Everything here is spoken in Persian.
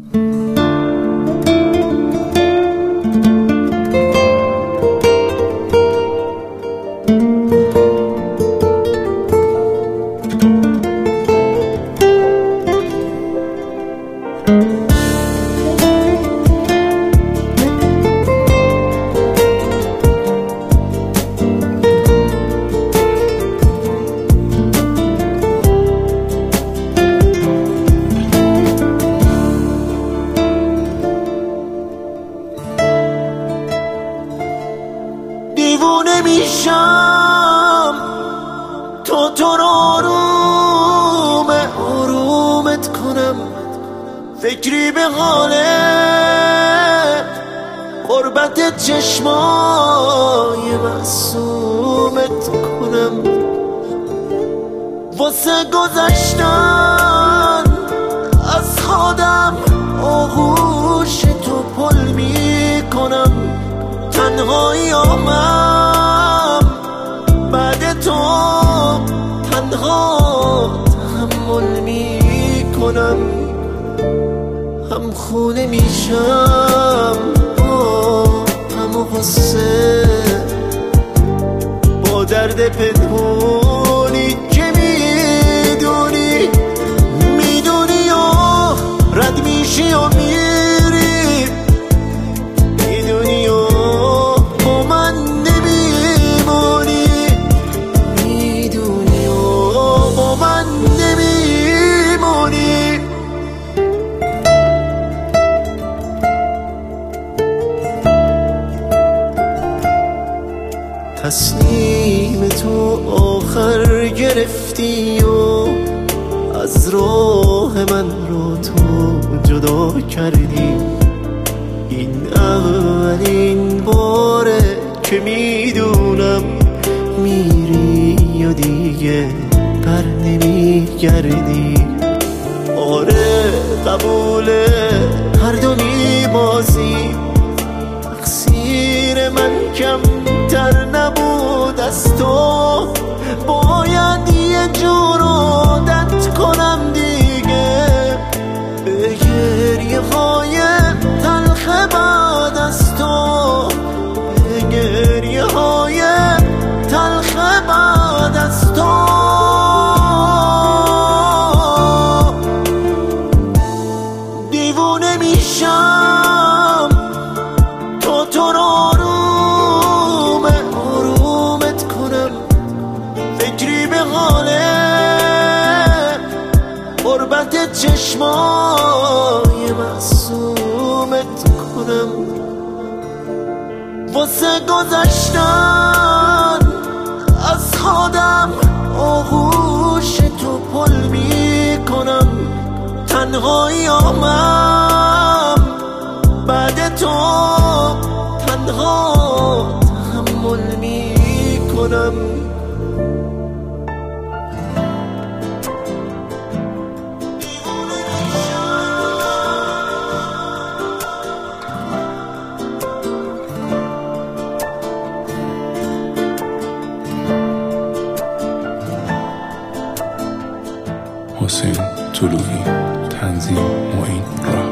دیوونه میشم تو رو آرومت کنم، فکری به حالت قربت چشمای معصومت کنم، واسه گذشتن از خودم آغوش تو پل میکنم، تنهایی آمم بعد تو تنها تحمل میکنم، هم خونه میشم با هم غصه، با درد پنهونی که میدونی و رد میشی و میری، میدونی و با من نمیمونی، میدونی و با من نمیمونی. تصمیم تو آخر گرفتی و از راه من رو تو جدا کردی، این اولین باره که میدونم میری یا دیگه بر نمیگردی. آره قبوله هر دو میبازی، تقصیر من کمتر نبود از تو، باید یه جور عادت کنم دیگه به گریه های تلخ بعد از تو، به گریه های تلخ بعد از تو. دیوونه میشم تو رو آرومت کنم، فکری به حالت قربت چشمای معصومت کنم، واسه گذشتن از خودم آغوش تو پل میکنم، تنهایی آمم بعد تو تنها تحمل میکنم. حسین طلوعی، تنظیم معین راه.